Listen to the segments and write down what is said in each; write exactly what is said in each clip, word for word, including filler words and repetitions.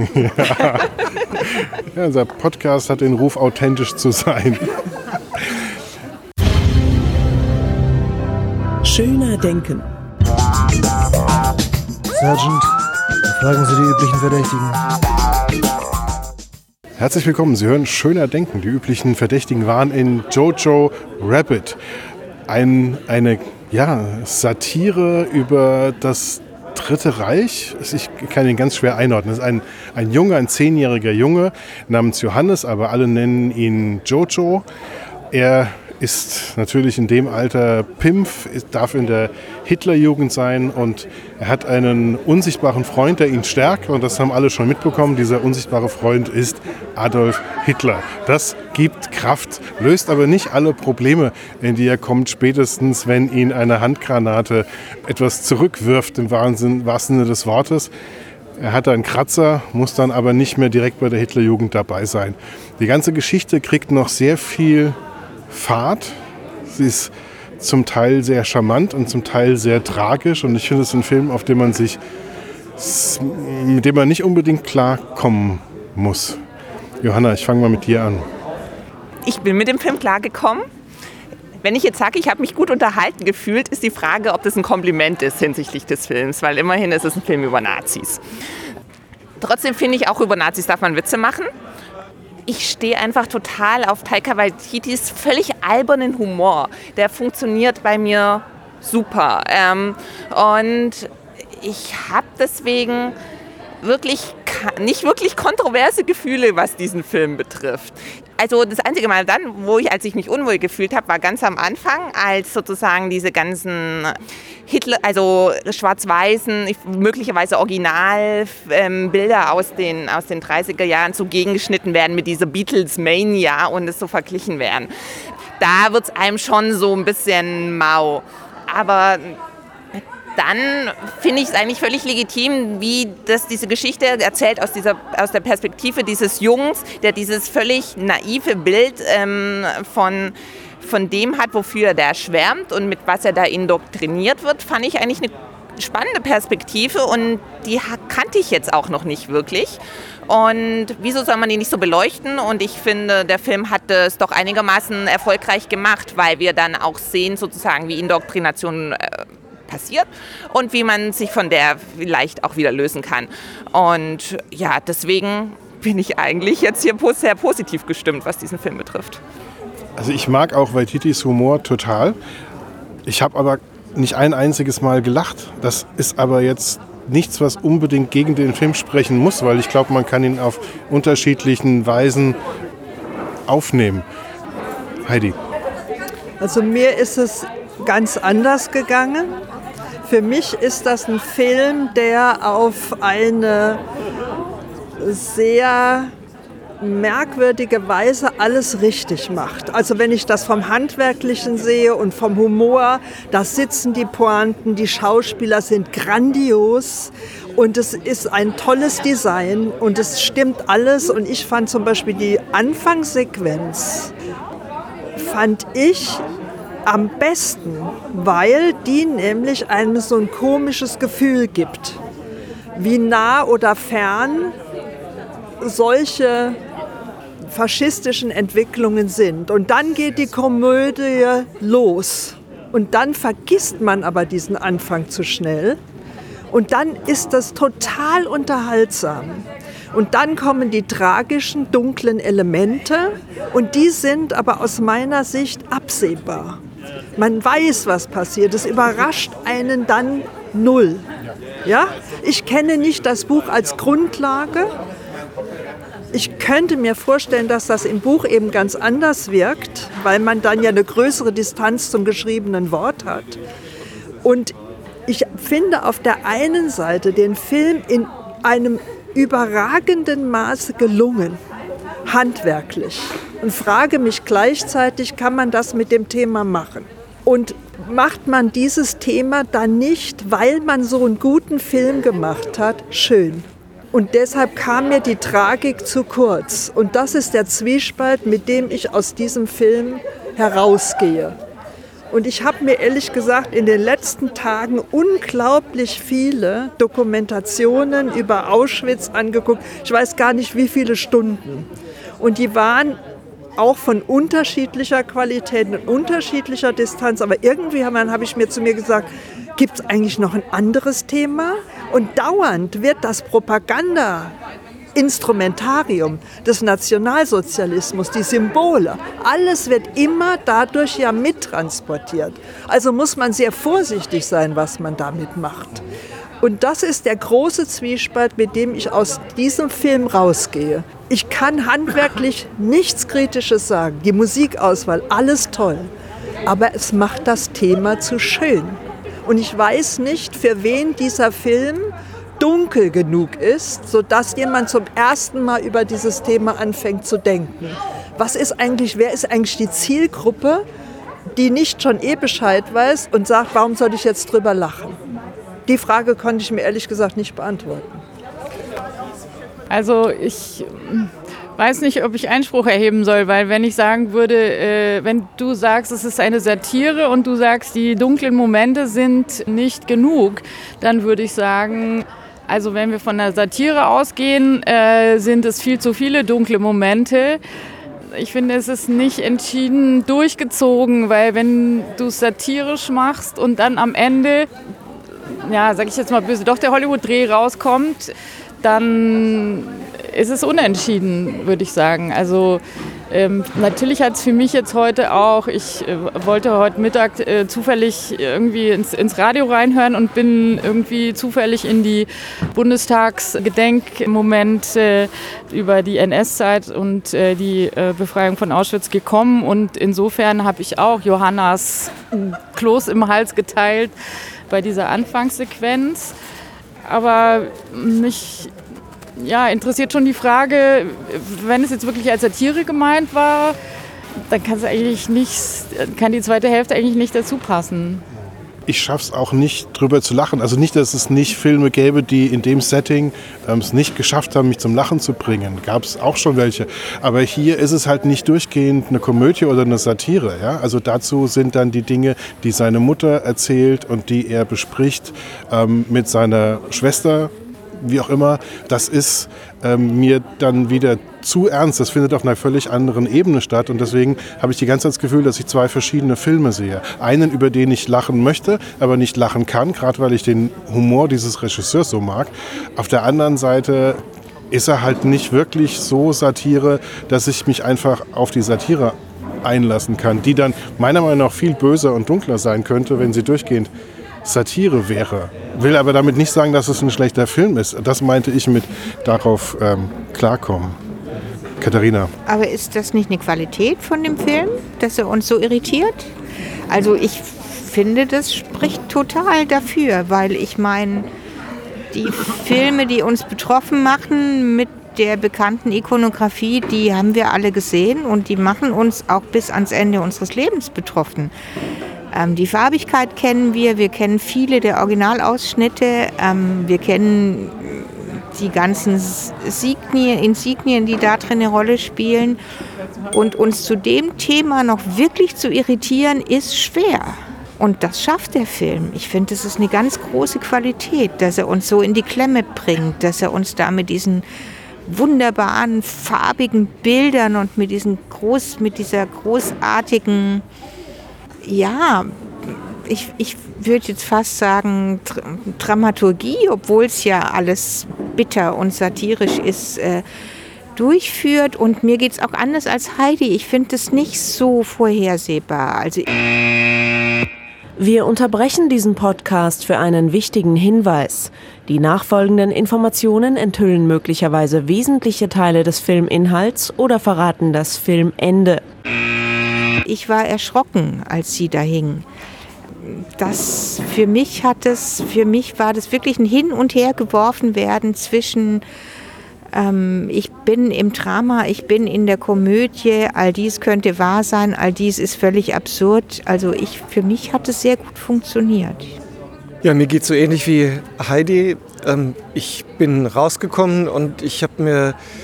Ja. Ja, unser Podcast hat den Ruf, authentisch zu sein. Schöner denken. Sergeant, fragen Sie die üblichen Verdächtigen. Herzlich willkommen, Sie hören Schöner denken. Die üblichen Verdächtigen waren in Jojo Rabbit. Ein, eine ja, Satire über das Dritte Reich. Ich kann ihn ganz schwer einordnen. Es ist ein, ein Junge, ein zehnjähriger Junge namens Johannes, aber alle nennen ihn Jojo. Er ist natürlich in dem Alter Pimpf, darf in der Hitlerjugend sein und er hat einen unsichtbaren Freund, der ihn stärkt und das haben alle schon mitbekommen. Dieser unsichtbare Freund ist Adolf Hitler. Das gibt Kraft, löst aber nicht alle Probleme, in die er kommt, spätestens wenn ihn eine Handgranate etwas zurückwirft, im wahrsten Sinne des Wortes. Er hat einen Kratzer, muss dann aber nicht mehr direkt bei der Hitlerjugend dabei sein. Die ganze Geschichte kriegt noch sehr viel Fahrt. Sie ist zum Teil sehr charmant und zum Teil sehr tragisch und ich finde es ein Film, auf den man sich, mit dem man nicht unbedingt klarkommen muss. Johanna, ich fange mal mit dir an. Ich bin mit dem Film klargekommen. Wenn ich jetzt sage, ich habe mich gut unterhalten gefühlt, ist die Frage, ob das ein Kompliment ist hinsichtlich des Films, weil immerhin ist es ein Film über Nazis. Trotzdem finde ich, auch über Nazis darf man Witze machen. Ich stehe einfach total auf Taika Waititis völlig albernen Humor. Der funktioniert bei mir super. Ähm, und ich habe deswegen wirklich nicht wirklich kontroverse Gefühle, was diesen Film betrifft. Also das einzige Mal dann, wo ich, als ich mich unwohl gefühlt habe, war ganz am Anfang, als sozusagen diese ganzen Hitler, also schwarz-weißen, möglicherweise Originalbilder ähm, aus den, aus den dreißiger Jahren so gegengeschnitten werden mit dieser Beatles-Mania und es so verglichen werden. Da wird es einem schon so ein bisschen mau. Aber dann finde ich es eigentlich völlig legitim, wie das diese Geschichte erzählt aus, dieser, aus der Perspektive dieses Jungs, der dieses völlig naive Bild ähm, von, von dem hat, wofür der schwärmt und mit was er da indoktriniert wird, fand ich eigentlich eine spannende Perspektive und die kannte ich jetzt auch noch nicht wirklich. Und wieso soll man die nicht so beleuchten? Und ich finde, der Film hat es doch einigermaßen erfolgreich gemacht, weil wir dann auch sehen, sozusagen, wie Indoktrination äh, passiert und wie man sich von der vielleicht auch wieder lösen kann. Und ja, deswegen bin ich eigentlich jetzt hier sehr positiv gestimmt, was diesen Film betrifft. Also ich mag auch Waititis Humor total. Ich habe aber nicht ein einziges Mal gelacht. Das ist aber jetzt nichts, was unbedingt gegen den Film sprechen muss, weil ich glaube, man kann ihn auf unterschiedlichen Weisen aufnehmen. Heidi. Also mir ist es ganz anders gegangen. Für mich ist das ein Film, der auf eine sehr merkwürdige Weise alles richtig macht. Also wenn ich das vom Handwerklichen sehe und vom Humor, da sitzen die Pointen, die Schauspieler sind grandios und es ist ein tolles Design und es stimmt alles. Und ich fand zum Beispiel die Anfangssequenz, fand ich am besten, weil die nämlich einem so ein komisches Gefühl gibt, wie nah oder fern solche faschistischen Entwicklungen sind. Und dann geht die Komödie los. Und dann vergisst man aber diesen Anfang zu schnell. Und dann ist das total unterhaltsam. Und dann kommen die tragischen, dunklen Elemente. Und die sind aber aus meiner Sicht absehbar. Man weiß, was passiert. Es überrascht einen dann null. Ja? Ich kenne nicht das Buch als Grundlage. Ich könnte mir vorstellen, dass das im Buch eben ganz anders wirkt, weil man dann ja eine größere Distanz zum geschriebenen Wort hat. Und ich finde auf der einen Seite den Film in einem überragenden Maße gelungen, handwerklich. Und frage mich gleichzeitig, kann man das mit dem Thema machen? Und macht man dieses Thema dann nicht, weil man so einen guten Film gemacht hat, schön? Und deshalb kam mir die Tragik zu kurz. Und das ist der Zwiespalt, mit dem ich aus diesem Film herausgehe. Und ich habe mir ehrlich gesagt in den letzten Tagen unglaublich viele Dokumentationen über Auschwitz angeguckt. Ich weiß gar nicht, wie viele Stunden. Und die waren auch von unterschiedlicher Qualität und unterschiedlicher Distanz. Aber irgendwie habe hab ich mir zu mir gesagt, gibt es eigentlich noch ein anderes Thema? Und dauernd wird das Propaganda Instrumentarium des Nationalsozialismus, die Symbole, alles wird immer dadurch ja mittransportiert. Also muss man sehr vorsichtig sein, was man damit macht. Und das ist der große Zwiespalt, mit dem ich aus diesem Film rausgehe. Ich kann handwerklich nichts Kritisches sagen. Die Musikauswahl, alles toll. Aber es macht das Thema zu schön. Und ich weiß nicht, für wen dieser Film dunkel genug ist, sodass jemand zum ersten Mal über dieses Thema anfängt zu denken. Was ist eigentlich, wer ist eigentlich die Zielgruppe, die nicht schon eh Bescheid weiß und sagt, warum soll ich jetzt drüber lachen? Die Frage konnte ich mir ehrlich gesagt nicht beantworten. Also ich weiß nicht, ob ich Einspruch erheben soll, weil wenn ich sagen würde, äh, wenn du sagst, es ist eine Satire und du sagst, die dunklen Momente sind nicht genug, dann würde ich sagen, also wenn wir von der Satire ausgehen, äh, sind es viel zu viele dunkle Momente. Ich finde, es ist nicht entschieden durchgezogen, weil wenn du es satirisch machst und dann am Ende, ja, sag ich jetzt mal böse, doch der Hollywood-Dreh rauskommt, dann ist es unentschieden, würde ich sagen. Also ähm, natürlich hat es für mich jetzt heute auch, ich äh, wollte heute Mittag äh, zufällig irgendwie ins, ins Radio reinhören und bin irgendwie zufällig in die Bundestagsgedenkmomente über die N S-Zeit und äh, die äh, Befreiung von Auschwitz gekommen. Und insofern habe ich auch Johannas Kloß im Hals geteilt bei dieser Anfangssequenz. Aber mich ja, interessiert schon die Frage, wenn es jetzt wirklich als Satire gemeint war, dann kann es eigentlich nicht, kann die zweite Hälfte eigentlich nicht dazu passen. Ich schaffe es auch nicht, drüber zu lachen. Also nicht, dass es nicht Filme gäbe, die in dem Setting ähm, es nicht geschafft haben, mich zum Lachen zu bringen. Gab es auch schon welche. Aber hier ist es halt nicht durchgehend eine Komödie oder eine Satire. Ja? Also dazu sind dann die Dinge, die seine Mutter erzählt und die er bespricht ähm, mit seiner Schwester, wie auch immer, das ist ähm, mir dann wieder zu ernst. Das findet auf einer völlig anderen Ebene statt. Und deswegen habe ich die ganze Zeit das Gefühl, dass ich zwei verschiedene Filme sehe. Einen, über den ich lachen möchte, aber nicht lachen kann, gerade weil ich den Humor dieses Regisseurs so mag. Auf der anderen Seite ist er halt nicht wirklich so Satire, dass ich mich einfach auf die Satire einlassen kann, die dann meiner Meinung nach viel böser und dunkler sein könnte, wenn sie durchgehend Satire wäre. Will aber damit nicht sagen, dass es ein schlechter Film ist. Das meinte ich mit darauf ähm, klarkommen. Katharina. Aber ist das nicht eine Qualität von dem Film, dass er uns so irritiert? Also ich finde, das spricht total dafür, weil ich meine, die Filme, die uns betroffen machen mit der bekannten Ikonografie, die haben wir alle gesehen und die machen uns auch bis ans Ende unseres Lebens betroffen. Ähm, die Farbigkeit kennen wir, wir kennen viele der Originalausschnitte, ähm, wir kennen die ganzen Signien, Insignien, die da drin eine Rolle spielen. Und uns zu dem Thema noch wirklich zu irritieren, ist schwer. Und das schafft der Film. Ich finde, das ist eine ganz große Qualität, dass er uns so in die Klemme bringt, dass er uns da mit diesen wunderbaren, farbigen Bildern und mit, diesen groß, mit dieser großartigen, ja, ich, ich würde jetzt fast sagen, Dramaturgie, obwohl es ja alles bitter und satirisch ist, äh, durchführt. Und mir geht es auch anders als Heidi. Ich finde es nicht so vorhersehbar. Also Wir unterbrechen diesen Podcast für einen wichtigen Hinweis. Die nachfolgenden Informationen enthüllen möglicherweise wesentliche Teile des Filminhalts oder verraten das Filmende. Ich war erschrocken, als sie da hing. Das für mich hat es, für mich war das wirklich ein Hin- und Her geworfen werden zwischen ähm, ich bin im Drama, ich bin in der Komödie, all dies könnte wahr sein, all dies ist völlig absurd. Also ich, für mich hat es sehr gut funktioniert. Ja, mir geht es so ähnlich wie Heidi. Ähm, ich bin rausgekommen und ich habe mir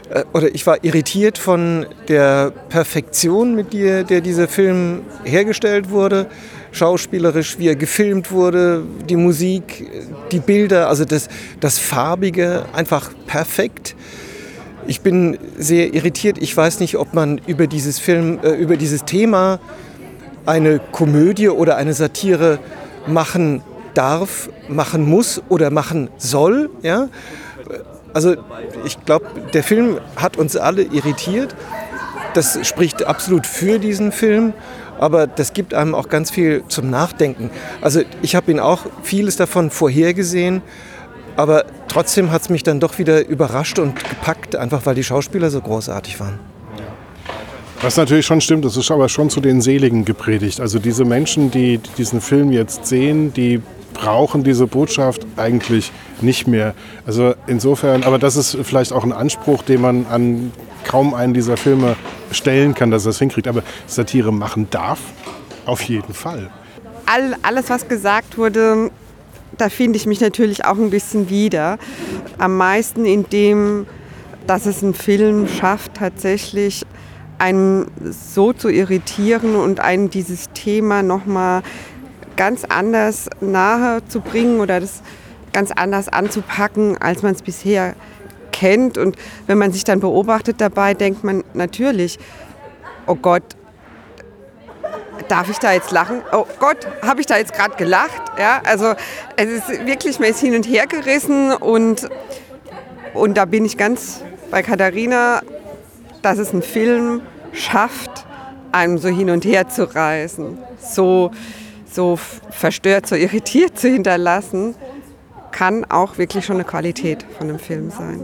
äh, oder ich war irritiert von der Perfektion, mit der, der dieser Film hergestellt wurde. Schauspielerisch, wie er gefilmt wurde, die Musik, die Bilder, also das, das Farbige, einfach perfekt. Ich bin sehr irritiert. Ich weiß nicht, ob man über dieses Film, äh, über dieses Thema eine Komödie oder eine Satire machen darf, machen muss oder machen soll. Ja? Also ich glaube, der Film hat uns alle irritiert. Das spricht absolut für diesen Film. Aber das gibt einem auch ganz viel zum Nachdenken. Also ich habe ihn auch vieles davon vorhergesehen, aber trotzdem hat es mich dann doch wieder überrascht und gepackt, einfach weil die Schauspieler so großartig waren. Was natürlich schon stimmt, das ist aber schon zu den Seligen gepredigt. Also diese Menschen, die diesen Film jetzt sehen, die brauchen diese Botschaft eigentlich nicht mehr. Also insofern, aber das ist vielleicht auch ein Anspruch, den man an kaum einen dieser Filme stellen kann, dass er das hinkriegt. Aber Satire machen darf, auf jeden Fall. All, alles, was gesagt wurde, da finde ich mich natürlich auch ein bisschen wieder. Am meisten in dem, dass es ein Film schafft, tatsächlich einen so zu irritieren und einen dieses Thema nochmal ganz anders nahe zu bringen oder das ganz anders anzupacken, als man es bisher kennt. Und wenn man sich dann beobachtet dabei, denkt man natürlich, oh Gott, darf ich da jetzt lachen? Oh Gott, habe ich da jetzt gerade gelacht? Ja, also es ist wirklich, man ist hin und her gerissen und, und da bin ich ganz bei Katharina, dass es ein Film schafft, einem so hin und her zu reißen, so, so verstört, so irritiert zu hinterlassen, kann auch wirklich schon eine Qualität von einem Film sein.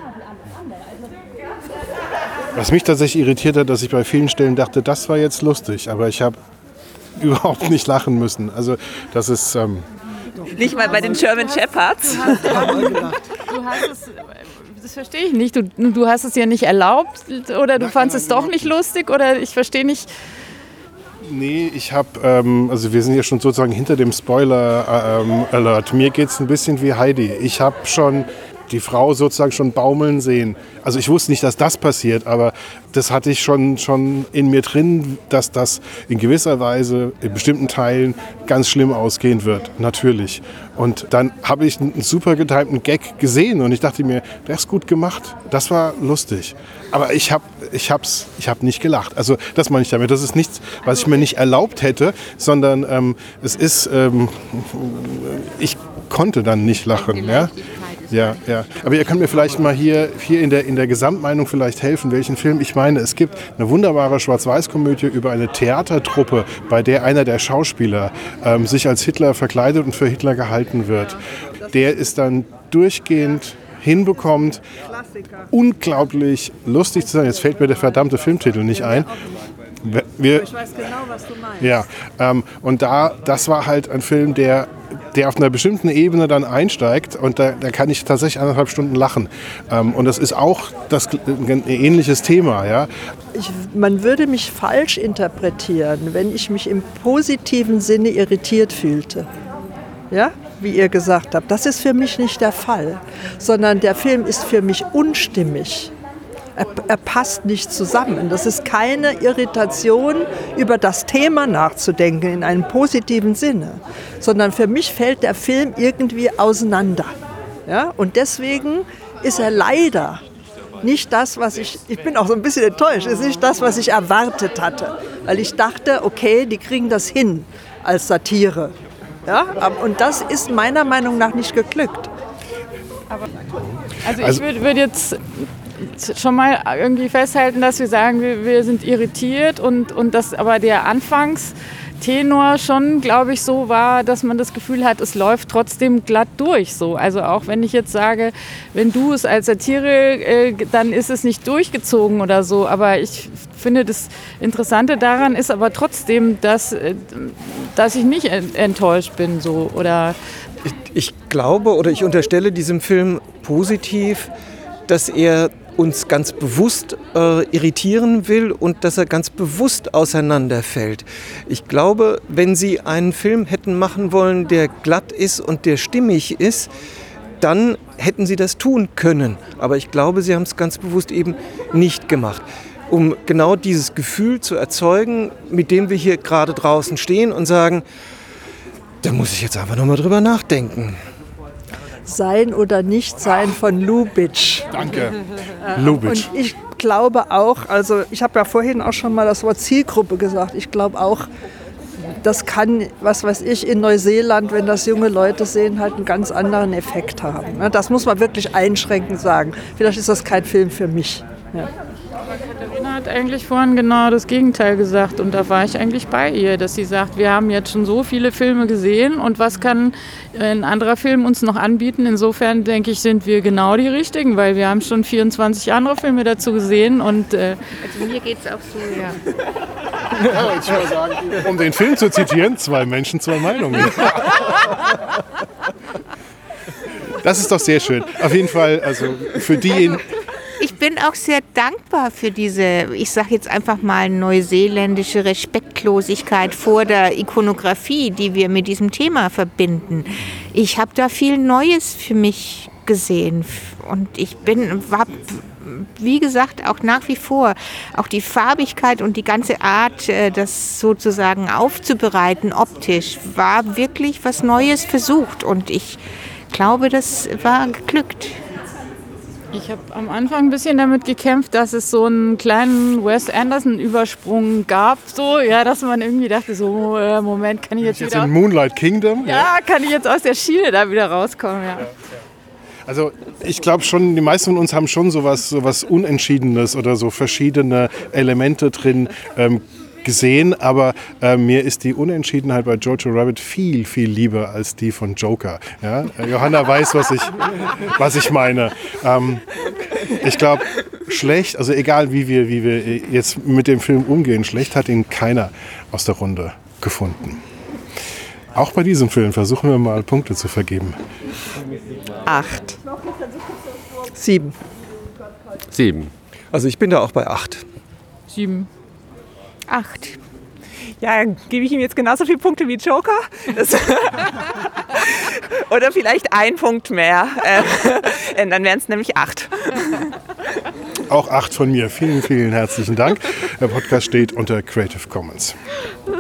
Was mich tatsächlich irritiert hat, dass ich bei vielen Stellen dachte, das war jetzt lustig, aber ich habe überhaupt nicht lachen müssen. Also das ist... Ähm Nicht mal bei den German Shepherds. Du hast es, das verstehe ich nicht. Du, du hast es ja nicht erlaubt oder du fandest es doch nicht lustig oder ich verstehe nicht... Nee, ich habe, ähm, also wir sind ja schon sozusagen hinter dem Spoiler-Alert. Ähm, Mir geht es ein bisschen wie Heidi. Ich habe schon die Frau sozusagen schon baumeln sehen. Also ich wusste nicht, dass das passiert, aber das hatte ich schon, schon in mir drin, dass das in gewisser Weise in bestimmten Teilen ganz schlimm ausgehen wird, natürlich. Und dann habe ich einen super getimten Gag gesehen und ich dachte mir, das ist gut gemacht, das war lustig. Aber ich habe ich hab's, ich hab nicht gelacht. Also das meine ich damit. Das ist nichts, was ich mir nicht erlaubt hätte, sondern ähm, es ist, ähm, ich konnte dann nicht lachen. Ja? Ja, ja. Aber ihr könnt mir vielleicht mal hier, hier in, der, in der Gesamtmeinung vielleicht helfen, welchen Film ich meine. Es gibt eine wunderbare Schwarz-Weiß-Komödie über eine Theatertruppe, bei der einer der Schauspieler ähm, sich als Hitler verkleidet und für Hitler gehalten wird. Der ist dann durchgehend hinbekommt, unglaublich lustig zu sein. Jetzt fällt mir der verdammte Filmtitel nicht ein. Wir, Ich weiß genau, was du meinst. ja, ähm, und da, das war halt ein Film, der, der auf einer bestimmten Ebene dann einsteigt und da, da kann ich tatsächlich anderthalb Stunden lachen. Ähm, und das ist auch das, ein ähnliches Thema. Ja? Ich, man würde mich falsch interpretieren, wenn ich mich im positiven Sinne irritiert fühlte. Ja, wie ihr gesagt habt. Das ist für mich nicht der Fall, sondern der Film ist für mich unstimmig. Er, er passt nicht zusammen. Das ist keine Irritation, über das Thema nachzudenken in einem positiven Sinne, sondern für mich fällt der Film irgendwie auseinander. Ja? Und deswegen ist er leider nicht das, was ich, ich bin auch so ein bisschen enttäuscht, ist nicht das, was ich erwartet hatte. Weil ich dachte, okay, die kriegen das hin als Satire. Ja? Und das ist meiner Meinung nach nicht geglückt. Also ich würde würd jetzt schon mal irgendwie festhalten, dass wir sagen, wir, wir sind irritiert und, und dass aber der Anfangstenor schon, glaube ich, so war, dass man das Gefühl hat, es läuft trotzdem glatt durch. So. Also auch wenn ich jetzt sage, wenn du es als Satire, äh, dann ist es nicht durchgezogen oder so. Aber ich finde, das Interessante daran ist aber trotzdem, dass, äh, dass ich nicht enttäuscht bin. So. Oder ich, ich glaube oder ich unterstelle diesem Film positiv, dass er uns ganz bewusst äh, irritieren will und dass er ganz bewusst auseinanderfällt. Ich glaube, wenn Sie einen Film hätten machen wollen, der glatt ist und der stimmig ist, dann hätten sie das tun können. Aber ich glaube, sie haben es ganz bewusst eben nicht gemacht, um genau dieses Gefühl zu erzeugen, mit dem wir hier gerade draußen stehen und sagen, da muss ich jetzt einfach nochmal drüber nachdenken. Sein oder Nicht-Sein von Lubitsch. Danke. Lubitsch. Und ich glaube auch, also ich habe ja vorhin auch schon mal das Wort Zielgruppe gesagt, ich glaube auch, das kann, was weiß ich, in Neuseeland, wenn das junge Leute sehen, halt einen ganz anderen Effekt haben. Das muss man wirklich einschränkend sagen. Vielleicht ist das kein Film für mich. Ja. Katharina hat eigentlich vorhin genau das Gegenteil gesagt und da war ich eigentlich bei ihr, dass sie sagt, wir haben jetzt schon so viele Filme gesehen und was kann ein anderer Film uns noch anbieten? Insofern denke ich, sind wir genau die Richtigen, weil wir haben schon vierundzwanzig andere Filme dazu gesehen und äh also mir geht es auch so, ja. Ja, ich würde sagen, um den Film zu zitieren, zwei Menschen, zwei Meinungen. Das ist doch sehr schön. Auf jeden Fall, also für diejenigen. Ich bin auch sehr dankbar für diese, ich sage jetzt einfach mal, neuseeländische Respektlosigkeit vor der Ikonografie, die wir mit diesem Thema verbinden. Ich habe da viel Neues für mich gesehen und ich bin, hab, wie gesagt, auch nach wie vor, auch die Farbigkeit und die ganze Art, das sozusagen aufzubereiten optisch, war wirklich was Neues versucht und ich glaube, das war geglückt. Ich habe am Anfang ein bisschen damit gekämpft, dass es so einen kleinen Wes Anderson-Übersprung gab, so, ja, dass man irgendwie dachte, so, äh, Moment, kann ich jetzt, jetzt wieder... in Moonlight Kingdom? Ja, kann ich jetzt aus der Schiene da wieder rauskommen, ja. Also ich glaube schon, die meisten von uns haben schon sowas, sowas Unentschiedenes oder so verschiedene Elemente drin ähm, gesehen, aber äh, mir ist die Unentschiedenheit bei Jojo Rabbit viel, viel lieber als die von Joker. Ja? Johanna weiß, was ich, was ich meine. Ähm, ich glaube, schlecht, also egal wie wir, wie wir jetzt mit dem Film umgehen, schlecht hat ihn keiner aus der Runde gefunden. Auch bei diesem Film versuchen wir mal Punkte zu vergeben. Acht. Sieben. Sieben. Also ich bin da auch bei acht. Sieben. Acht. Ja, gebe ich ihm jetzt genauso viele Punkte wie Joker? Das oder vielleicht ein Punkt mehr. Äh, dann wären es nämlich acht. Auch acht von mir. Vielen, vielen herzlichen Dank. Der Podcast steht unter Creative Commons.